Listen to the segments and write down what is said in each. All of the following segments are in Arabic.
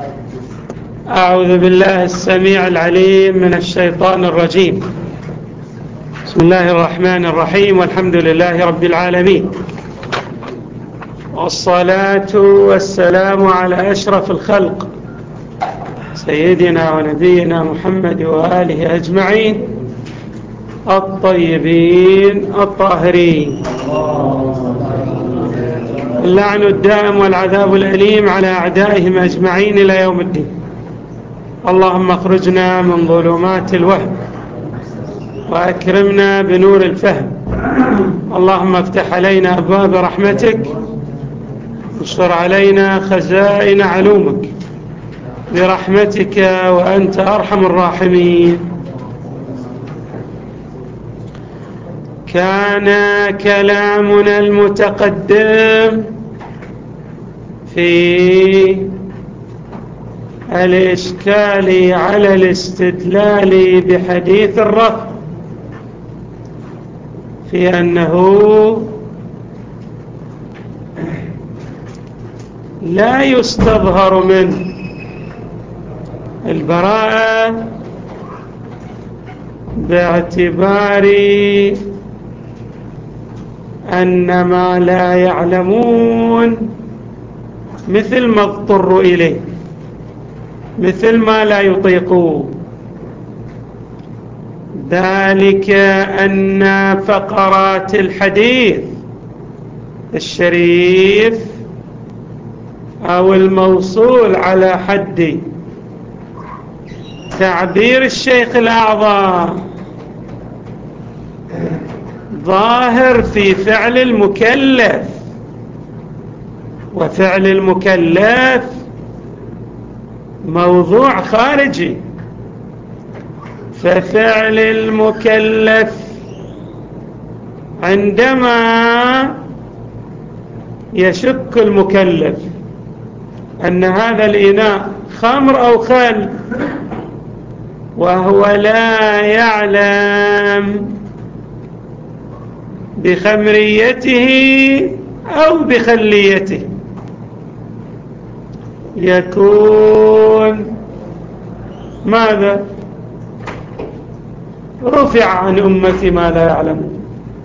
أعوذ بالله السميع العليم من الشيطان الرجيم. بسم الله الرحمن الرحيم، والحمد لله رب العالمين، والصلاة والسلام على أشرف الخلق سيدنا ونبينا محمد وآله أجمعين الطيبين الطاهرين. اللعن الدائم والعذاب الأليم على أعدائهم أجمعين إلى يوم الدين. اللهم اخرجنا من ظلمات الوهم وأكرمنا بنور الفهم. اللهم افتح علينا أبواب رحمتك وانشر علينا خزائن علومك برحمتك وأنت أرحم الراحمين. كان كلامنا المتقدم في الإشكال على الاستدلال بحديث الرفع في أنه لا يستظهر من البراءة باعتبار أن ما لا يعلمون مثل ما اضطروا إليه، مثل ما لا يطيقون، ذلك أن فقرات الحديث الشريف أو الموصول على حد تعبير الشيخ الأعظم ظاهر في فعل المكلف، وفعل المكلف موضوع خارجي، ففعل المكلف عندما يشك المكلف أن هذا الإناء خمر أو خل وهو لا يعلم بخمريته أو بخليته، يكون ماذا؟ رفع عن أمتي ما لا يعلمون.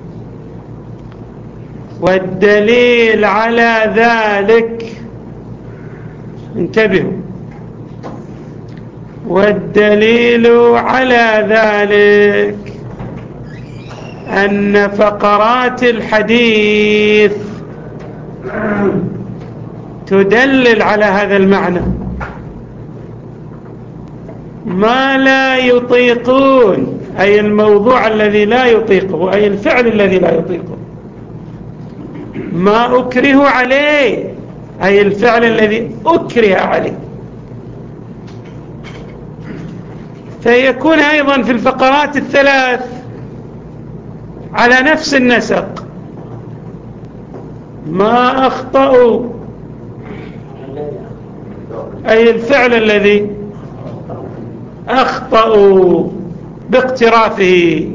والدليل على ذلك، انتبهوا، والدليل على ذلك أن فقرات الحديث تدلل على هذا المعنى. ما لا يطيقون أي الموضوع الذي لا يطيقه، أي الفعل الذي لا يطيقه. ما أكره عليه أي الفعل الذي أكره عليه. فيكون أيضا في الفقرات الثلاث على نفس النسق. ما أخطأوا أي الفعل الذي أخطأوا باقترافه.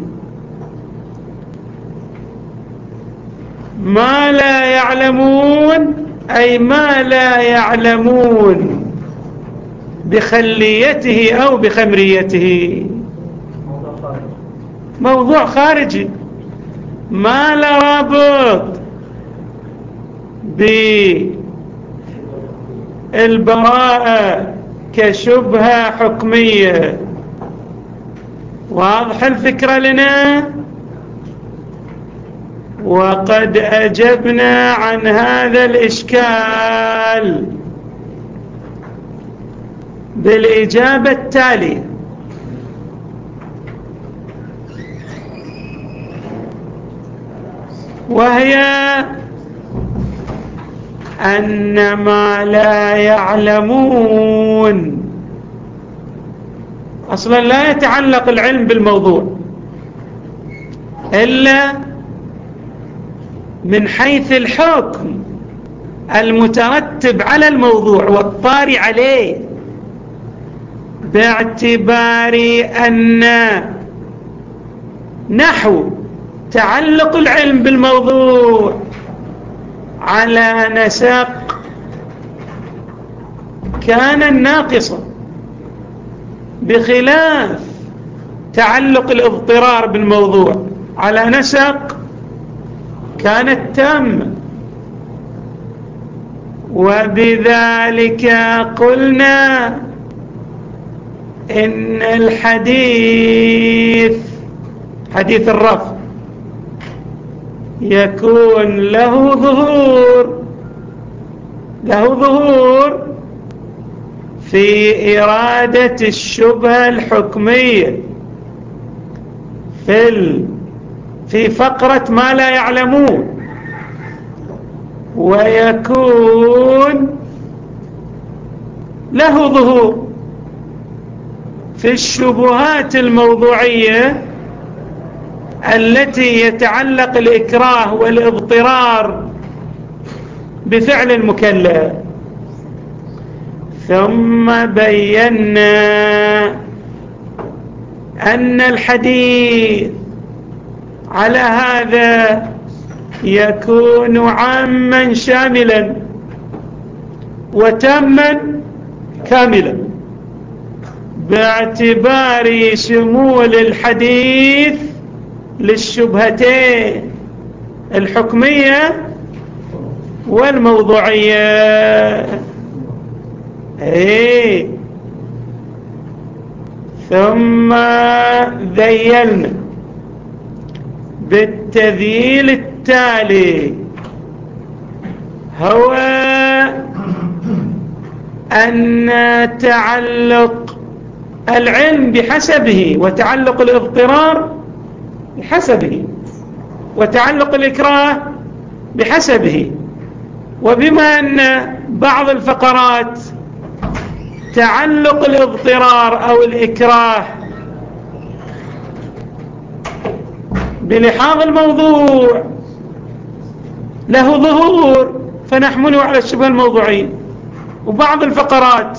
ما لا يعلمون أي ما لا يعلمون بخليته أو بخمريته، موضوع خارجي ما لا رابط بالبراءة كشبهة حكمية. واضح الفكرة لنا؟ وقد أجبنا عن هذا الإشكال بالإجابة التالية: وهي أن ما لا يعلمون أصلا لا يتعلق العلم بالموضوع إلا من حيث الحكم المترتب على الموضوع والطارئ عليه، باعتبار أن نحو تعلق العلم بالموضوع على نسق كان ناقصا، بخلاف تعلق الاضطرار بالموضوع على نسق كانت تامة. وبذلك قلنا إن الحديث، حديث الرفع، يكون له ظهور في إرادة الشبهة الحكمية في فقرة ما لا يعلمون، ويكون له ظهور في الشبهات الموضوعية التي يتعلق الإكراه والاضطرار بفعل المكلف. ثم بينا أن الحديث على هذا يكون عاما شاملا وتاما كاملا، باعتبار شمول الحديث للشبهتين الحكمية والموضوعية. ثم ذيلنا بالتذييل التالي، هو أن تعلق العلم بحسبه، وتعلق الاضطرار بحسبه، وتعلق الإكراه بحسبه. وبما أن بعض الفقرات تعلق الاضطرار أو الإكراه بلحاظ الموضوع له ظهور فنحمله على الشبهة الموضوعية، وبعض الفقرات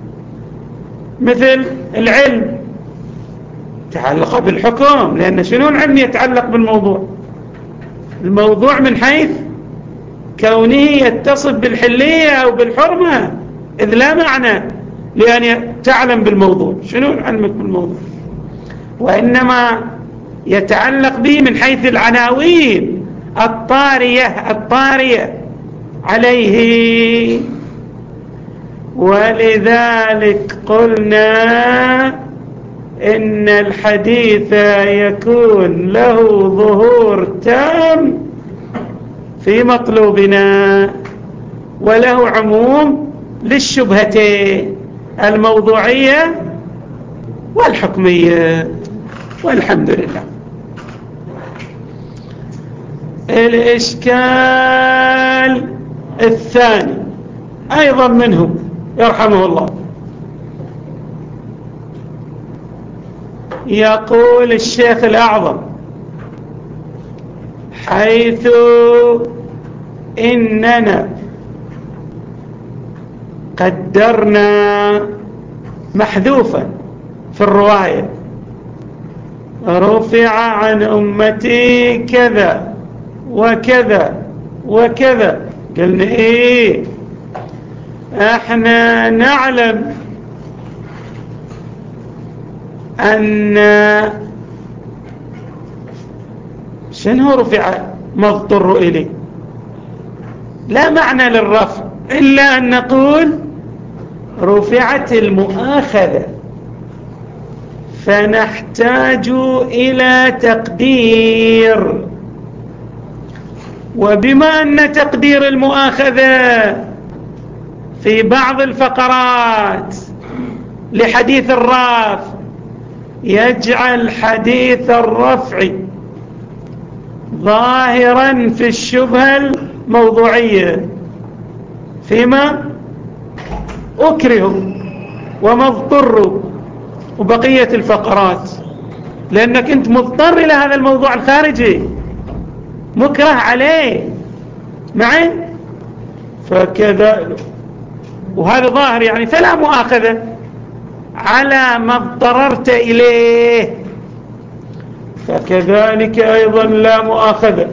مثل العلم تعلق بالحكم، لأن شنو العلم يتعلق بالموضوع؟ الموضوع من حيث كونه يتصف بالحلية أو بالحرمة، إذ لا معنى لأن تعلم بالموضوع. شنو علمك بالموضوع؟ وإنما يتعلق به من حيث العناوين الطارية عليه. ولذلك قلنا إن الحديث يكون له ظهور تام في مطلوبنا، وله عموم للشبهتين الموضوعية والحكمية، والحمد لله. الإشكال الثاني أيضا منه يرحمه الله، يقول الشيخ الأعظم: حيث إننا قدرنا محذوفا في الرواية رفع عن أمتي كذا وكذا وكذا، قلنا احنا نعلم أن شنو رفع ما اضطر إليه، لا معنى للرفع إلا أن نقول رفعت المؤاخذة، فنحتاج إلى تقدير. وبما أن تقدير المؤاخذة في بعض الفقرات لحديث الرفع يجعل حديث الرفع ظاهرا في الشبهة الموضوعية فيما أكره وما اضطر وبقية الفقرات، لأنك أنت مضطر إلى هذا الموضوع الخارجي، مكره عليه معي، فكذا وهذا ظاهر يعني، فلا مؤاخذة على ما اضطررت إليه، فكذلك أيضا لا مؤاخذة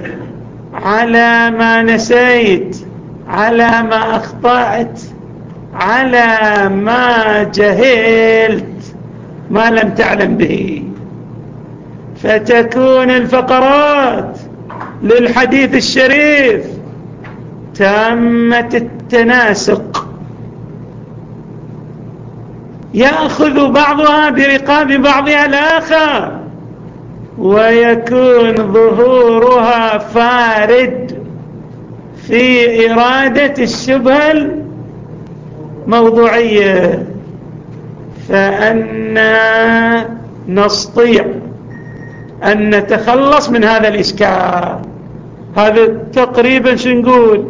على ما نسيت، على ما أخطأت، على ما جهلت ما لم تعلم به، فتكون الفقرات للحديث الشريف تامة التناسق، يأخذ بعضها برقاب بعضها الآخر، ويكون ظهورها فارد في إرادة الشبهة الموضوعية، فأنا نستطيع أن نتخلص من هذا الإشكال. هذا تقريبا شو نقول،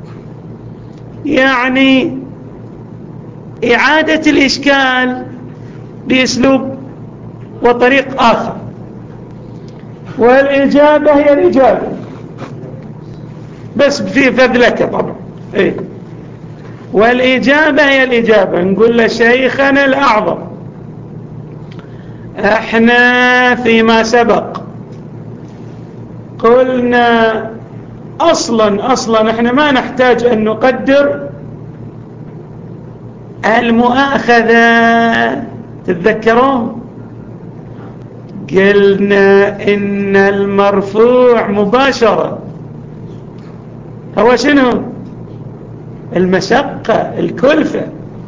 يعني إعادة الإشكال بأسلوب وطريق آخر. والإجابة هي الإجابة، بس في فذلكة طبعا. إيه؟ والإجابة هي الإجابة. نقول لشيخنا الأعظم احنا فيما سبق قلنا أصلا احنا ما نحتاج أن نقدر المؤاخذة. تتذكرون قلنا إن المرفوع مباشرة هو شنو؟ المشقة، الكلفة.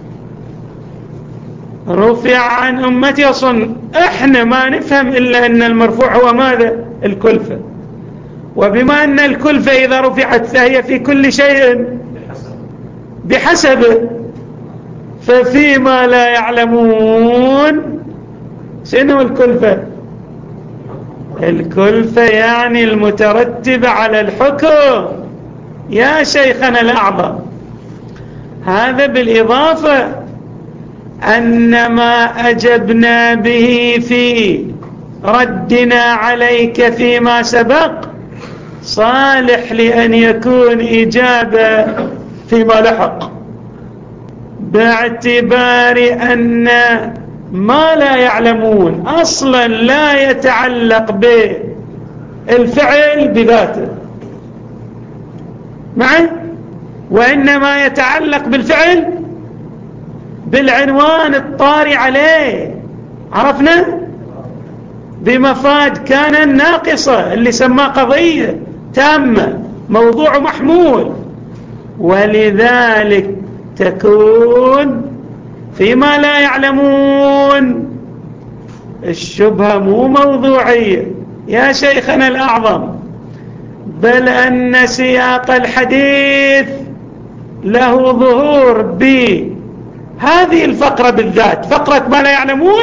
رفع عن أمتي أصلا احنا ما نفهم إلا أن المرفوع هو ماذا؟ الكلفة. وبما أن الكلفة إذا رفعت فهي في كل شيء بحسبه، ففيما لا يعلمون شنو الكلفة؟ الكلفة يعني المترتبة على الحكم يا شيخنا الأعظم. هذا بالإضافة أن ما أجبنا به في ردنا عليك فيما سبق صالح لأن يكون إجابة فيما لحق، باعتبار أن ما لا يعلمون أصلا لا يتعلق بالفعل بذاته معي، وإنما يتعلق بالفعل بالعنوان الطاري عليه. عرفنا؟ بمفاد كان الناقصة اللي سماه قضية تامة، موضوع محمول. ولذلك تكون فيما لا يعلمون الشبهة مو موضوعية يا شيخنا الأعظم، بل أن سياق الحديث له ظهور بهذه الفقرة بالذات، فقرة ما لا يعلمون،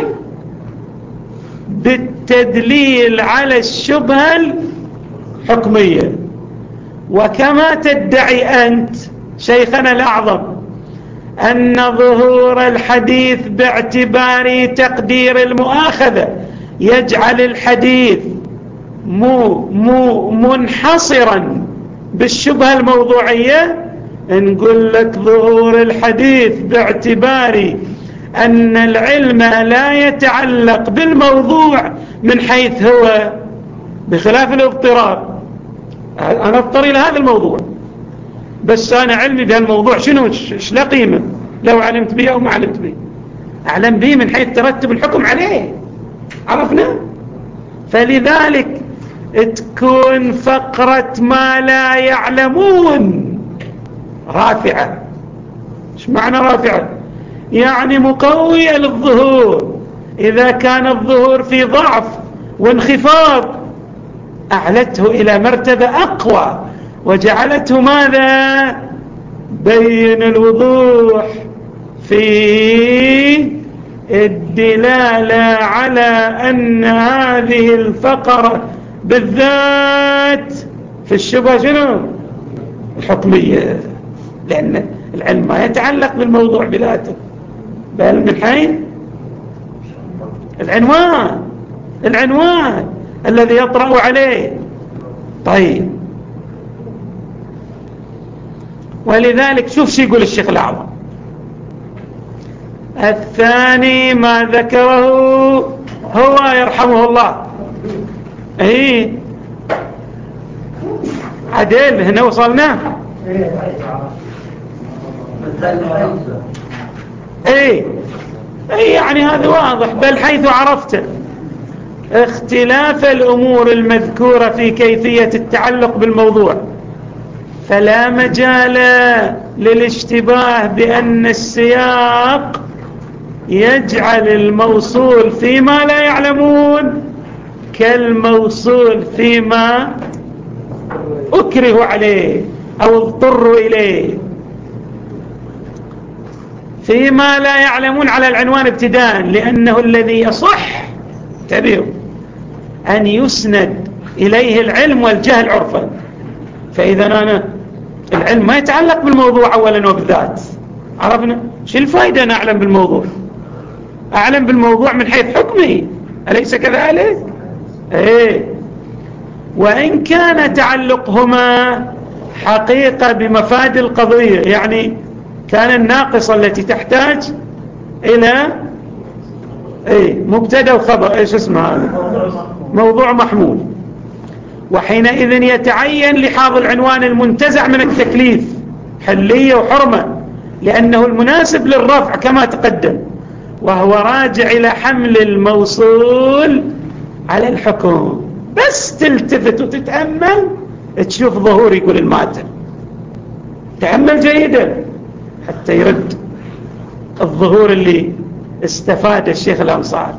بالتدليل على الشبهة الحكمية. وكما تدعي أنت شيخنا الأعظم أن ظهور الحديث باعتبار تقدير المؤاخذة يجعل الحديث مو منحصرا بالشبهة الموضوعية، نقول لك ظهور الحديث باعتبار أن العلم لا يتعلق بالموضوع من حيث هو، بخلاف الاضطرار. أنا اضطر إلى هذا الموضوع، بس أنا علمي بهالموضوع شنو، إيش لا قيمة لو علمت به أو ما علمت به. أعلم به من حيث ترتب الحكم عليه. عرفنا؟ فلذلك تكون فقرة ما لا يعلمون رافعة. إيش معنى رافعة؟ يعني مقوية للظهور. إذا كان الظهور في ضعف وانخفاض أعلته إلى مرتبة أقوى وجعلته ماذا؟ بين الوضوح في الدلالة على أن هذه الفقرة بالذات في الشبهة شنو؟ الحكمية، لأن العلم ما يتعلق بالموضوع بذاته بل من حيث العنوان الذي يطرأ عليه. طيب، ولذلك شوف شو يقول الشيخ الأعظم الثاني ما ذكره هو يرحمه الله. ايه عدل هنا وصلنا. اي يعني هذا واضح. بل حيث عرفت اختلاف الأمور المذكورة في كيفية التعلق بالموضوع فلا مجال للاشتباه بأن السياق يجعل الموصول فيما لا يعلمون كالموصول فيما أكره عليه أو اضطروا إليه. فيما لا يعلمون على العنوان ابتداء، لأنه الذي يصح تبيه أن يسند إليه العلم والجهل عرفا. فإذا أنا العلم ما يتعلق بالموضوع أولا وبالذات، عرفنا شو الفائدة أن أعلم بالموضوع؟ أعلم بالموضوع من حيث حكمه، أليس كذلك؟ إيه. وإن كان تعلقهما حقيقة بمفاد القضية، يعني كان الناقصة التي تحتاج إلى مبتدأ وخبر، ايش اسمه هذا؟ موضوع محمول. وحينئذ يتعين لحاظ العنوان المنتزع من التكليف حلية وحرمة، لأنه المناسب للرفع كما تقدم، وهو راجع إلى حمل الموصول على الحكم. بس تلتفت وتتأمل تشوف ظهور يقول الماتن، تأمل جيدا حتى يرد الظهور اللي استفاد الشيخ الأنصار.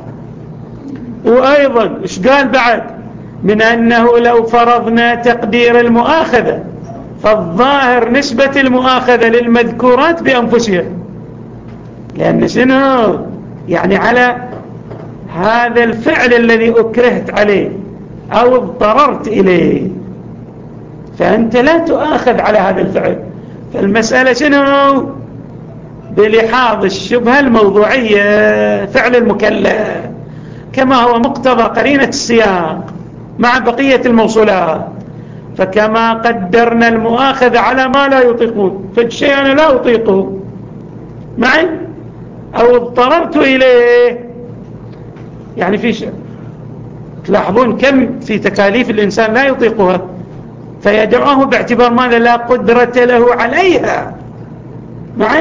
وأيضا إيش قال بعد؟ من أنه لو فرضنا تقدير المؤاخذة فالظاهر نسبة المؤاخذة للمذكورات بأنفسها، لأن شنو يعني على هذا الفعل الذي أكرهت عليه أو اضطررت إليه، فأنت لا تؤاخذ على هذا الفعل. فالمسألة شنو؟ بلحاظ الشبهة الموضوعية فعل المكلف كما هو مقتضى قرينة السياق مع بقية الموصولات. فكما قدرنا المؤاخذة على ما لا يطيقون، فالشيء أنا لا أطيقه معي أو اضطررت إليه، يعني في شيء تلاحظون كم في تكاليف الإنسان لا يطيقها فيدعوه باعتبار ماذا؟ لا قدرة له عليها معي.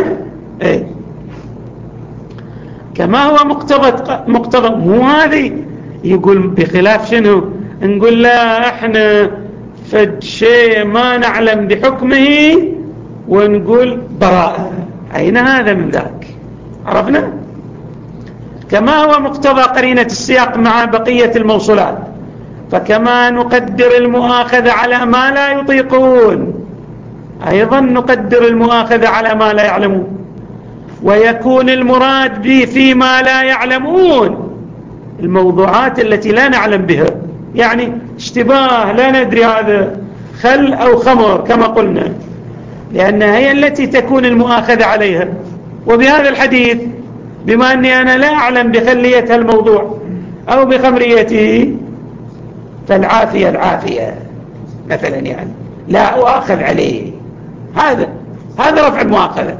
كما هو مقتضى مو هذه يقول بخلاف شنو؟ نقول لا احنا فد شيء ما نعلم بحكمه ونقول براءة، أين هذا من ذاك؟ عرفنا؟ كما هو مقتضى قرينة السياق مع بقية الموصولات. فكما نقدر المؤاخذة على ما لا يطيقون أيضا نقدر المؤاخذة على ما لا يعلمون، ويكون المراد به فيما لا يعلمون الموضوعات التي لا نعلم بها، يعني اشتباه لا ندري هذا خل أو خمر كما قلنا، لأنها هي التي تكون المؤاخذة عليها. وبهذا الحديث بما أني أنا لا أعلم بخلية الموضوع أو بخمريته فالعافية العافية مثلا، يعني لا أؤاخذ عليه. هذا رفع المؤاخذة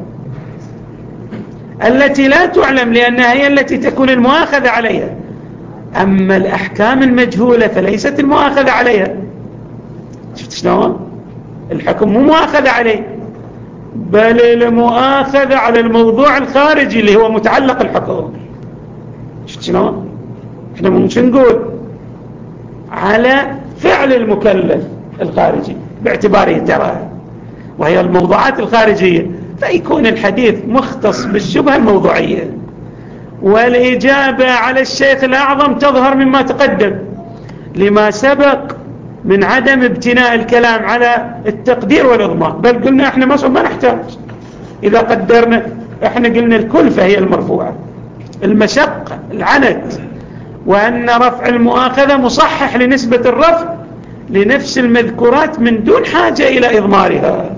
التي لا تعلم، لأنها هي التي تكون المؤاخذة عليها. أما الأحكام المجهولة فليست المؤاخذة عليها. شفت شلون؟ الحكم مو مؤاخذة عليه، بل المؤاخذة على الموضوع الخارجي اللي هو متعلق الحكم. شفت شلون؟ احنا ممكن نقول على فعل المكلف الخارجي باعتباره ترى وهي الموضوعات الخارجية، فيكون الحديث مختص بالشبهة الموضوعية. والإجابة على الشيخ الأعظم تظهر مما تقدم لما سبق من عدم ابتناء الكلام على التقدير والإضمار، بل قلنا احنا ما نحتاج. إذا قدرنا احنا قلنا الكلفة هي المرفوعة، المشقة العنت، وأن رفع المؤاخذة مصحح لنسبة الرفع لنفس المذكورات من دون حاجة إلى إضمارها.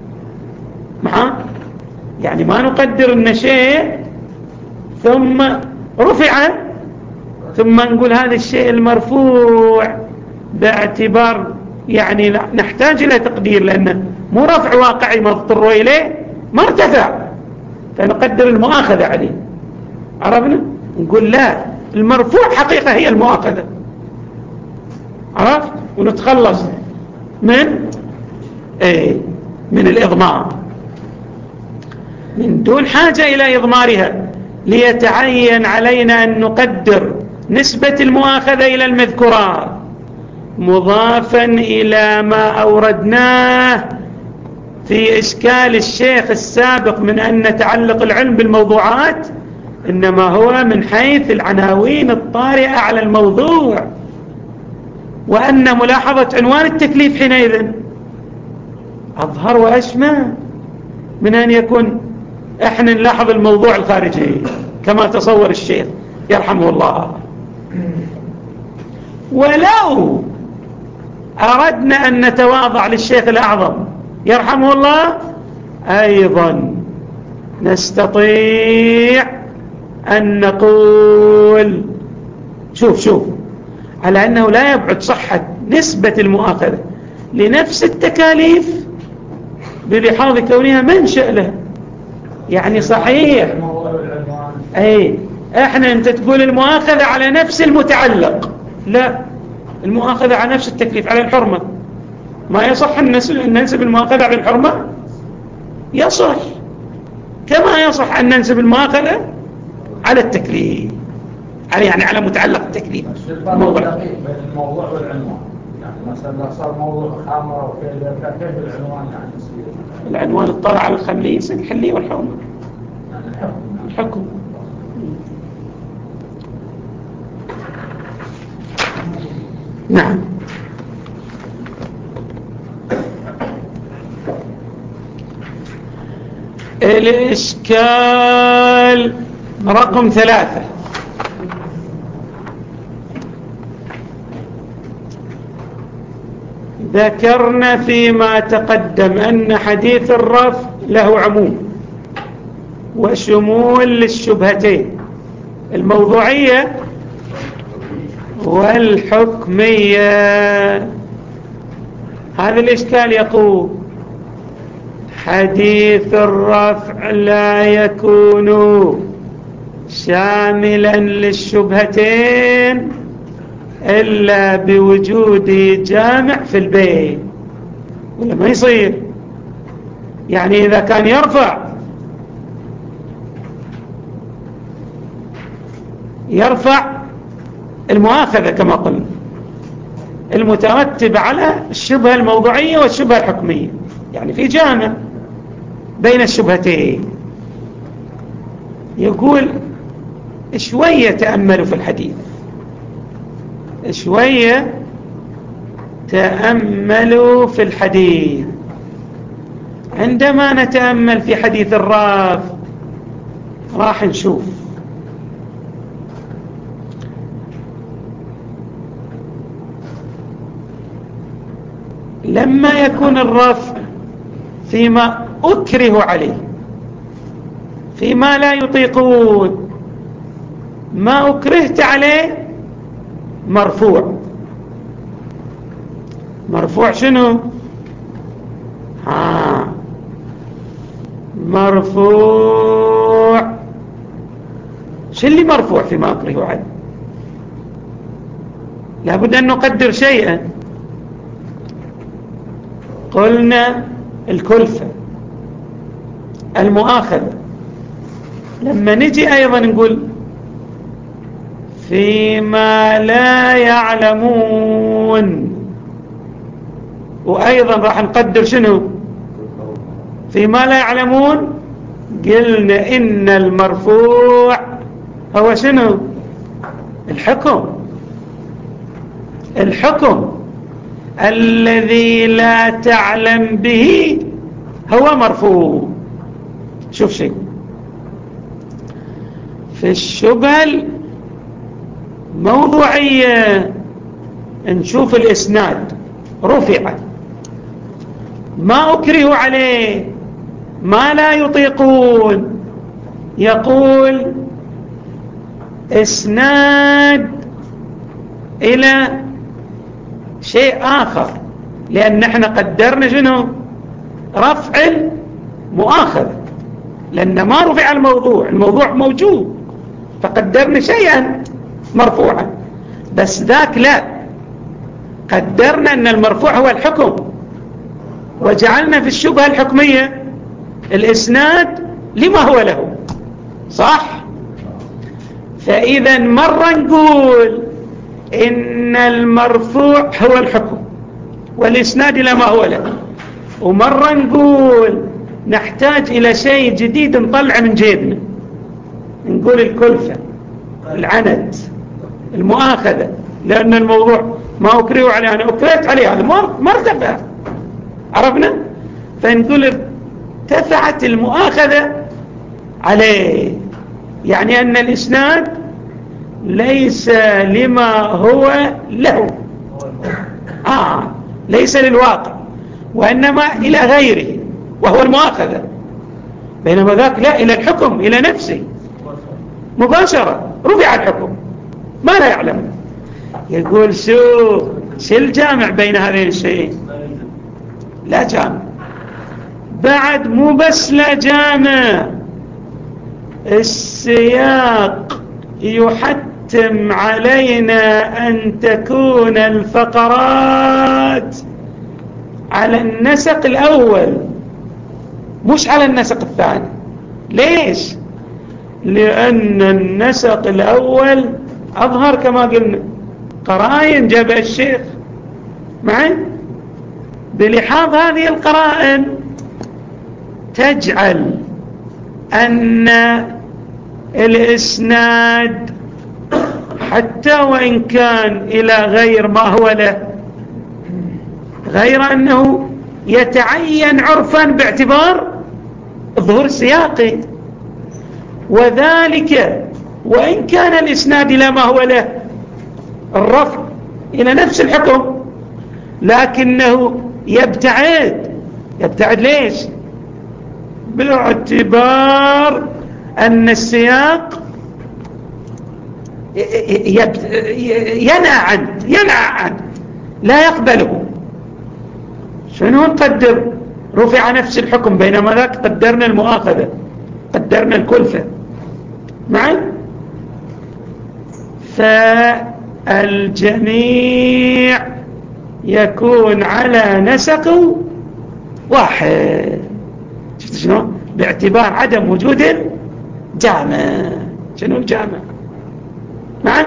يعني ما نقدر أن شيء ثم رفع ثم نقول هذا الشيء المرفوع باعتبار يعني نحتاج إلى تقدير، لأنه مو رفع واقعي ما اضطروا إليه ما ارتفع فنقدر المؤاخذة عليه. عرفنا؟ نقول لا، المرفوع حقيقة هي المؤاخذة، عرفت؟ ونتخلص من الإضمار من دون حاجة إلى إضمارها. ليتعين علينا أن نقدر نسبة المؤاخذة إلى المذكورات مضافا إلى ما أوردناه في إشكال الشيخ السابق من أن نتعلق العلم بالموضوعات، إنما هو من حيث العناوين الطارئة على الموضوع، وأن ملاحظة عنوان التكليف حينئذ أظهر وأشمل من أن يكون إحنا نلاحظ الموضوع الخارجي كما تصور الشيخ يرحمه الله. ولو أردنا أن نتواضع للشيخ الأعظم يرحمه الله أيضا نستطيع أن نقول شوف على أنه لا يبعد صحة نسبة المؤاخذة لنفس التكاليف بلحاظ كونها منشأ له. يعني صحيح احنا انت تقول المؤاخذة على نفس المتعلق، لا، المؤاخذة على نفس التكليف على الحرمة. ما يصح أن ننسب المؤاخذة على الحرمة؟ يصح، كما يصح أن ننسب المؤاخذة على التكليف، يعني على متعلق التكليف. الموضوع بين الموضوع والعنوان، يعني مثلا لو صار موضوع خمرة وكذا كيف العنوان يعني يصير؟ العنوان اطلع على الخميس الحلي والحرمة، يعني الحكم. نعم. الإشكال رقم 3: ذكرنا فيما تقدم أن حديث الرفع له عموم وشمول للشبهتين الموضوعية والحكمية. هذا الإشكال يقول حديث الرفع لا يكون شاملا للشبهتين إلا بوجود جامع في البيت، ولا ما يصير. يعني إذا كان يرفع المؤاخذة كما قلنا المترتب على الشبهة الموضوعية والشبهة الحكمية، يعني في جامع بين الشبهتين. يقول شوية تأملوا في الحديث، شوية تأملوا في الحديث. عندما نتأمل في حديث الرافع راح نشوف لما يكون الرفع فيما أكره عليه، فيما لا يطيقون، ما أكرهت عليه مرفوع شنو؟ مرفوع. شو اللي مرفوع فيما أكره عليه؟ لابد أن نقدر شيئا. قلنا الكلفة، المؤاخذة. لما نجي أيضا نقول فيما لا يعلمون، وأيضا راح نقدر شنو فيما لا يعلمون. قلنا إن المرفوع هو شنو؟ الحكم الذي لا تعلم به هو مرفوع. شوف شيء في الشبهة الموضوعية، نشوف الإسناد رفع، ما أكره عليه، ما لا يطيقون، يقول إسناد إلى شيء آخر، لأن احنا قدرنا شنو؟ رفع المؤاخذة، لأن ما رفع الموضوع موجود، فقدرنا شيئا مرفوعا. بس ذاك لا، قدرنا أن المرفوع هو الحكم، وجعلنا في الشبهة الحكمية الإسناد لما هو له. صح؟ فإذا مرة نقول إن المرفوع هو الحكم والإسناد إلى ما هو له، ومرة نقول نحتاج إلى شيء جديد نطلع من جيبنا، نقول الكلفة، العند، المؤاخذة، لأن الموضوع ما أكرهوا عليه، أنا أكرهت عليه، هذا ما ارتفع، عرفنا؟ فنقول ارتفعت المؤاخذة عليه، يعني أن الإسناد ليس لما هو له، ليس للواقع، وإنما إلى غيره وهو المؤاخذة، بينما ذاك لا، إلى الحكم، إلى نفسه مباشرة، رفع الحكم ما لا يعلم. يقول شو الجامع بين هذين الشيئين؟ لا جامع، بعد مو بس لا جامع، السياق يحتم علينا أن تكون الفقرات على النسق الأول مش على النسق الثاني. ليش؟ لأن النسق الأول أظهر كما قلنا، قرائن جاب الشيخ معي، بلحاظ هذه القرائن تجعل أن الإسناد حتى وإن كان إلى غير ما هو له، غير أنه يتعين عرفا باعتبار الظهور السياقي، وذلك وإن كان الإسناد إلى ما هو له، الرفع إلى نفس الحكم، لكنه يبتعد ليش؟ باعتبار أن السياق ينأى عنه لا يقبله. شنو نقدر؟ رفع نفس الحكم، بينما ذاك قدرنا المؤاخذة، قدرنا الكلفة معي. فالجميع يكون على نسق واحد. شفت شنو؟ باعتبار عدم وجود الجامع. شنو الجامع؟ معي.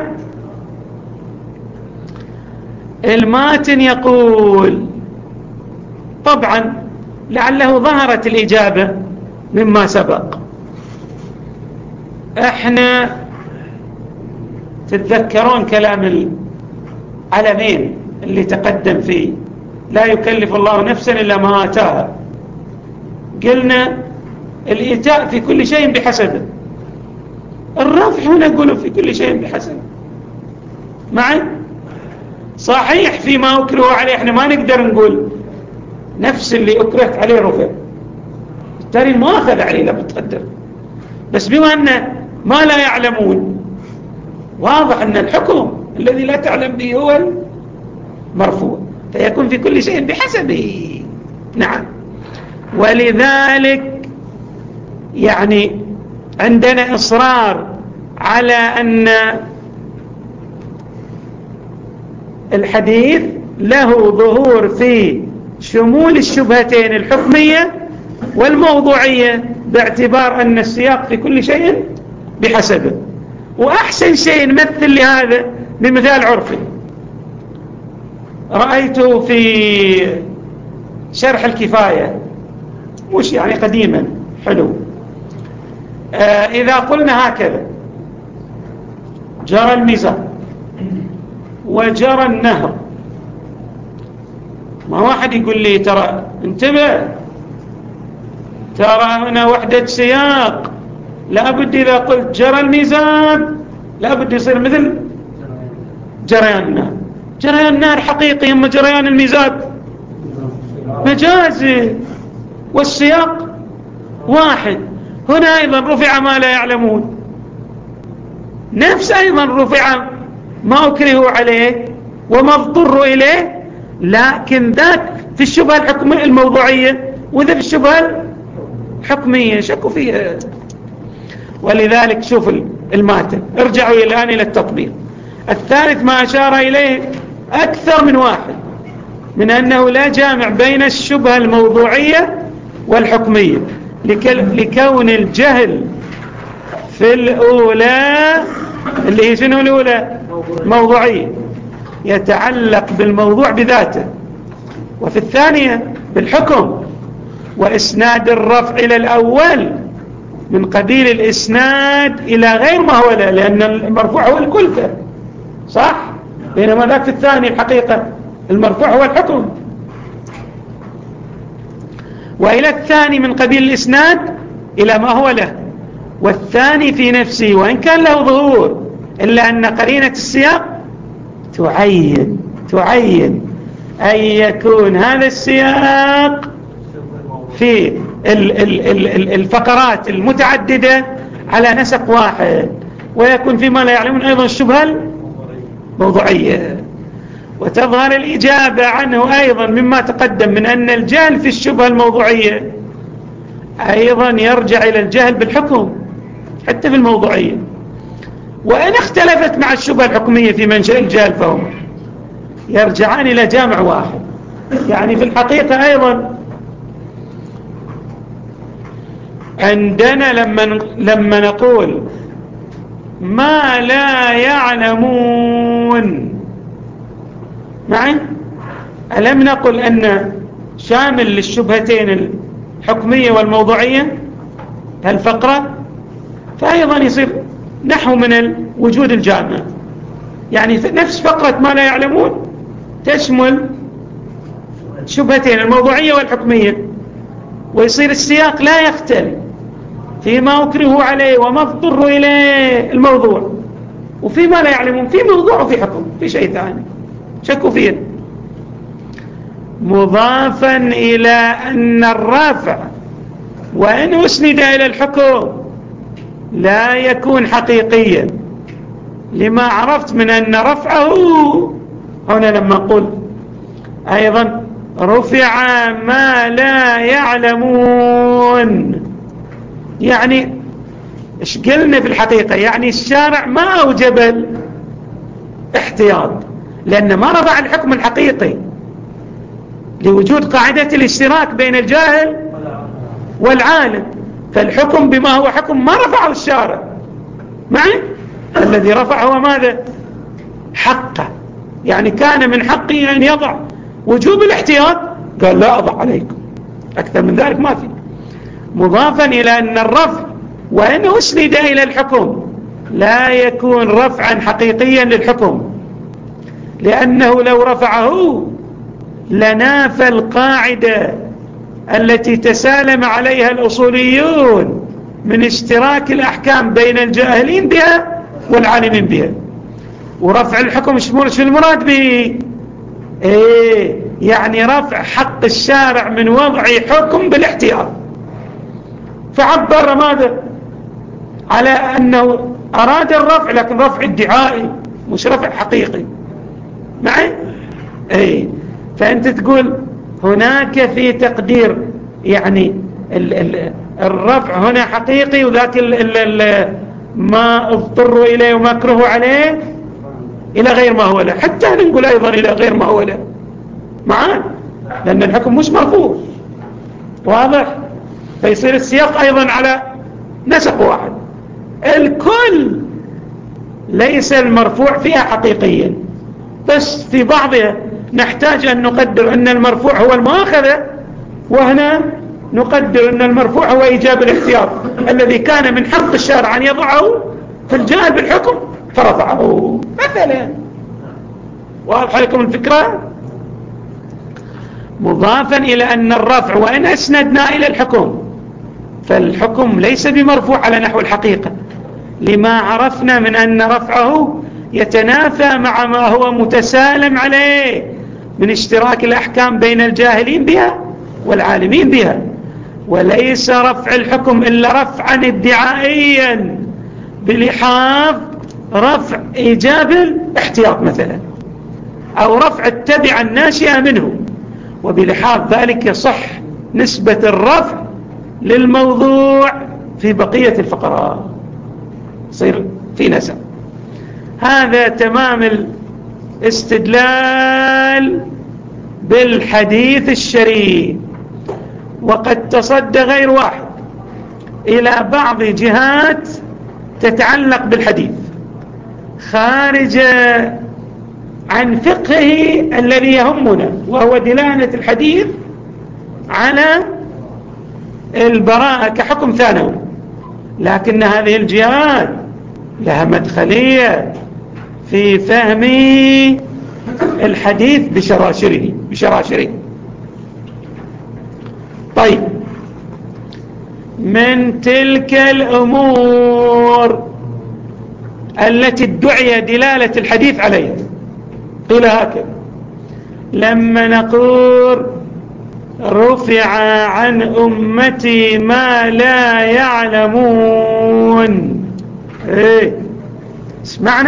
الماتن يقول، طبعا لعله ظهرت الإجابة مما سبق، احنا تتذكرون كلام العلمين اللي تقدم فيه لا يكلف الله نفسا إلا ما آتاها، قلنا الإيتاء في كل شيء بحسبه، الرفع هنا نقول في كل شيء بحسبه معي. صحيح فيما أكره عليه احنا ما نقدر نقول نفس اللي أكرهت عليه رفع، بالتالي المؤاخذ عليه لا بتقدر، بس بما أن ما لا يعلمون واضح أن الحكم الذي لا تعلم به هو المرفوع، فيكون في كل شيء بحسبه. نعم. ولذلك يعني عندنا إصرار على أن الحديث له ظهور في شمول الشبهتين الحكمية والموضوعية، باعتبار أن السياق في كل شيء بحسبه. وأحسن شيء نمثل لهذا بمثال عرفي رأيته في شرح الكفاية، مش يعني قديما، حلو. إذا قلنا هكذا: جرى الميزان وجرى النهر، ما واحد يقول لي ترى انتبه، ترى هنا وحدة سياق، لابد إذا قلت جرى الميزان لابد يصير مثل جريان النهر. جريان النهر حقيقي، أما جريان الميزان مجازي، والسياق واحد. هنا أيضا رفع ما لا يعلمون، نفس أيضا رفع ما أكرهوا عليه وما اضطروا إليه، لكن ذاك في الشبهة الحكمية الموضوعية، وذا في الشبهة الحكمية شكوا فيها. ولذلك شوف الماتن، ارجعوا الآن إلى التطبيق الثالث، ما أشار إليه أكثر من واحد، من أنه لا جامع بين الشبهة الموضوعية والحكمية، لكون الجهل في الأولى اللي هي شنو الأولى؟ موضوعية، يتعلق بالموضوع بذاته. وفي الثانية بالحكم، وإسناد الرفع إلى الأول من قبيل الإسناد إلى غير ما هو له، لأن المرفوع هو الكلفة، صح؟ بينما ذاك في الثاني الحقيقة المرفوع هو الحكم. وإلى الثاني من قبيل الإسناد إلى ما هو له، والثاني في نفسه وإن كان له ظهور إلا أن قرينة السياق تعين أن يكون هذا السياق في الفقرات المتعددة على نسق واحد، ويكون فيما لا يعلمون أيضا الشبهة الموضوعية. وتظهر الإجابة عنه أيضا مما تقدم من أن الجهل في الشبهة الموضوعية أيضا يرجع إلى الجهل بالحكم حتى في الموضوعية، وإن اختلفت مع الشبهة الحكمية في منشأ الجهل فهم يرجعان إلى جامع واحد. يعني في الحقيقة أيضا عندنا لما نقول ما لا يعلمون معي، ألم نقل أن شامل للشبهتين الحكمية والموضوعية هالفقرة؟ فأيضا يصير نحو من الوجود الجامع، يعني نفس فقرة ما لا يعلمون تشمل شبهتين الموضوعية والحكمية، ويصير السياق لا يختلف فيما أكرهوا عليه وما اضطروا إليه الموضوع، وفيما لا يعلمون في موضوع وفي حكم في شيء ثاني شكوا فيه. مضافا إلى أن الرافع وإن أسند إلى الحكم لا يكون حقيقيا، لما عرفت من أن رفعه هنا لما قل أيضا رفع ما لا يعلمون، يعني إيش قلنا في الحقيقة؟ يعني الشارع ما أوجب الاحتياط، لأن ما رفع الحكم الحقيقي لوجود قاعدة الاشتراك بين الجاهل والعالم، فالحكم بما هو حكم ما رفعه الشارع معي. الذي رفعه هو ماذا؟ حقه، يعني كان من حقه أن يضع وجوب الاحتياط، قال لا أضع عليكم، أكثر من ذلك ما في. مضافا إلى أن الرفع وإن أسند إلى الحكم لا يكون رفعا حقيقيا للحكم، لأنه لو رفعه لنافى القاعدة التي تسالم عليها الأصوليون من اشتراك الأحكام بين الجاهلين بها والعالمين بها. ورفع الحكم شو المراد به؟ يعني رفع حق الشارع من وضع حكم بالاحتياط، فعبر ماذا؟ على أنه أراد الرفع لكن رفع ادعائي مش رفع حقيقي معي. فأنت تقول هناك في تقدير يعني الرفع هنا حقيقي، وذاك ما اضطروا إليه وما كرهوا عليه إلى غير ما هو له، حتى نقول أيضا إلى غير ما هو له معاه، لأن الحكم مش مرفوع، واضح؟ فيصير السياق أيضا على نسق واحد، الكل ليس المرفوع فيها حقيقيا، بس في بعضها نحتاج أن نقدر أن المرفوع هو المؤاخذة، وهنا نقدر أن المرفوع هو إيجاب الاحتياط الذي كان من حق الشارع أن يضعه في الجهل بالحكم فرفعه مثلا. واضح لكم الفكرة؟ مضافا إلى أن الرفع وإن أسندنا إلى الحكم فالحكم ليس بمرفوع على نحو الحقيقة، لما عرفنا من أن رفعه يتنافى مع ما هو متسالم عليه من اشتراك الأحكام بين الجاهلين بها والعالمين بها، وليس رفع الحكم إلا رفعا ادعائيا بلحاظ رفع إيجاب الاحتياط مثلا، أو رفع التبع الناشئة منه، وبلحاظ ذلك يصح نسبة الرفع للموضوع في بقية الفقرات، يصير في نسب. هذا تمام الاستدلال بالحديث الشريف. وقد تصدى غير واحد إلى بعض جهات تتعلق بالحديث، خارجة عن فقهه الذي يهمنا، وهو دلالة الحديث على البراءة كحكم ثانوي، لكن هذه الجهات لها مدخلية في فهم الحديث بشراشره. طيب، من تلك الأمور التي ادعي دلالة الحديث عليها قيل هكذا: لما نقول رفع عن أمتي ما لا يعلمون، ايه اسمعنا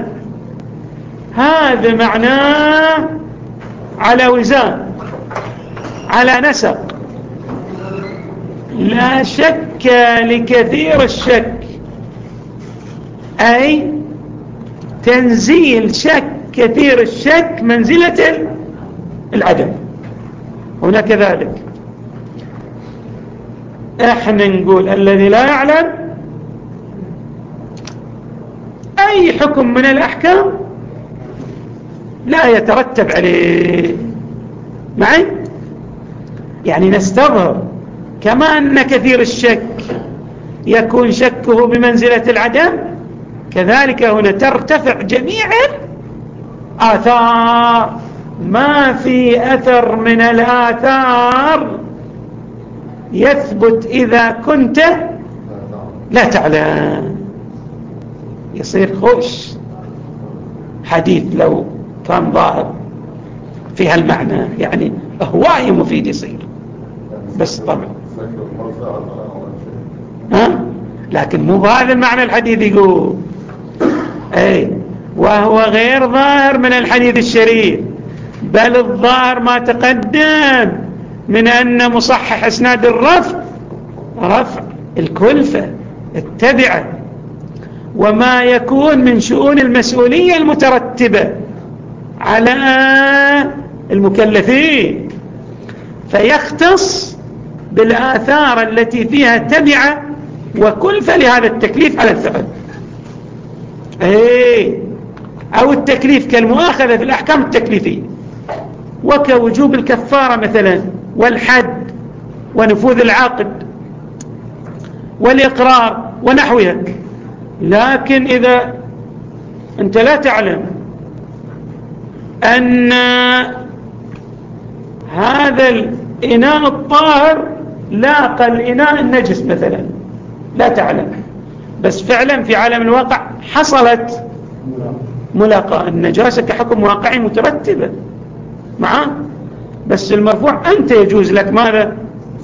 هذا معناه على وزان، على نسق، لا شك لكثير الشك، أي تنزيل شك كثير الشك منزلة العدم. هنا كذلك احنا نقول الذي لا يعلم أي حكم من الأحكام لا يترتب عليه معي، يعني نستظهر كما أن كثير الشك يكون شكه بمنزلة العدم، كذلك هنا ترتفع جميع الآثار، ما في أثر من الآثار يثبت إذا كنت لا تعلم. يصير خوش حديث لو كان ظاهر في هالمعنى، يعني هواية مفيد يصير، بس طبعا لكن مو بهذا المعنى الحديث يقول وهو غير ظاهر من الحديث الشريف، بل الظاهر ما تقدم من أن مصحح اسناد رفع الكلفة التبعة، وما يكون من شؤون المسؤولية المترتبة على المكلفين، فيختص بالآثار التي فيها تبعة وكلفة لهذا التكليف على الفعل، أو التكليف كالمؤاخذة في الأحكام التكليفية، وكوجوب الكفارة مثلا، والحد، ونفوذ العقد، والإقرار ونحوها. لكن إذا أنت لا تعلم أن هذا الإناء الطاهر لاقى الإناء النجس مثلا، لا تعلم، بس فعلا في عالم الواقع حصلت ملاقاة النجاسة كحكم واقعي مترتبة معاه، بس المرفوع أنت يجوز لك ماذا؟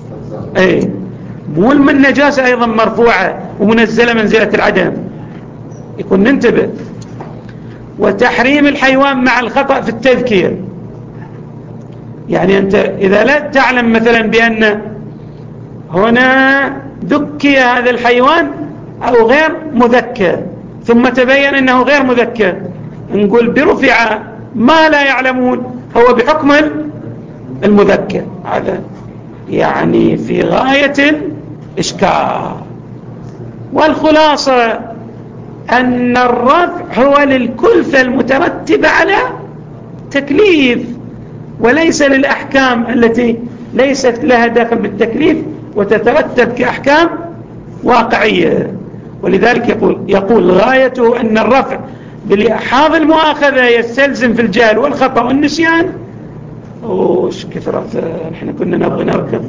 مو من النجاسة أيضا مرفوعة ومنزلة منزلة العدم، يكون ننتبه. وتحريم الحيوان مع الخطأ في التذكير، يعني أنت إذا لا تعلم مثلا بأن هنا ذكي هذا الحيوان أو غير مذكى، ثم تبين أنه غير مذكى، نقول برفع ما لا يعلمون هو بحكم المذكى، هذا يعني في غاية الإشكال. والخلاصة أن الرفع هو للكلفة المترتبة على تكليف، وليس للأحكام التي ليست لها دخل بالتكليف وتترتب كأحكام واقعية. ولذلك يقول غايته أن الرفع بالإحاض المؤاخذة يستلزم في الجهل والخطأ والنسيان. وش كثرت نحن كنا نبغي نركب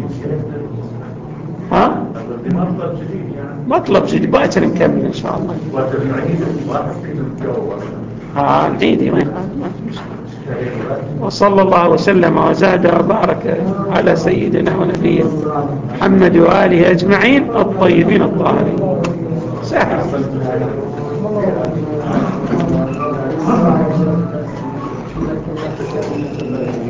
مطلب جديد باكر نكمل إن شاء الله. نعيدي ما يخالف. وصلى الله وسلم وزاد وبارك على سيدنا ونبينا محمد وآله أجمعين الطيبين الطاهرين. سهل.